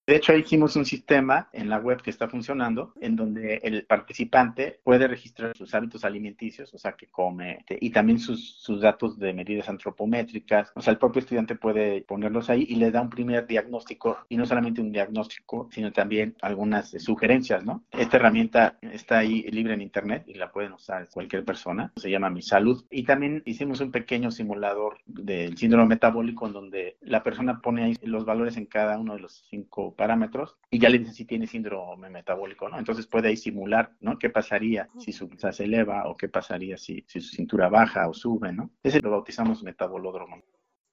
De hecho, hicimos un sistema en la web que está funcionando, en donde el participante puede registrar sus hábitos alimenticios, o sea, que come, y también sus datos de medidas antropométricas. O sea, el propio estudiante puede ponerlos ahí y le da un primer diagnóstico, y no solamente un diagnóstico, sino también algunas sugerencias, ¿no? Esta herramienta está ahí libre en internet y la pueden usar cualquier persona. Se llama Mi Salud. Y también hicimos un pequeño simulador del síndrome metabólico, en donde la persona pone ahí los valores en cada uno de los 5 parámetros y ya le dice si tiene síndrome metabólico, ¿no? Entonces puede ahí simular, ¿no? ¿Qué pasaría si su grasa se eleva, o qué pasaría si su cintura baja o sube, ¿no? Ese lo bautizamos metabolódromo.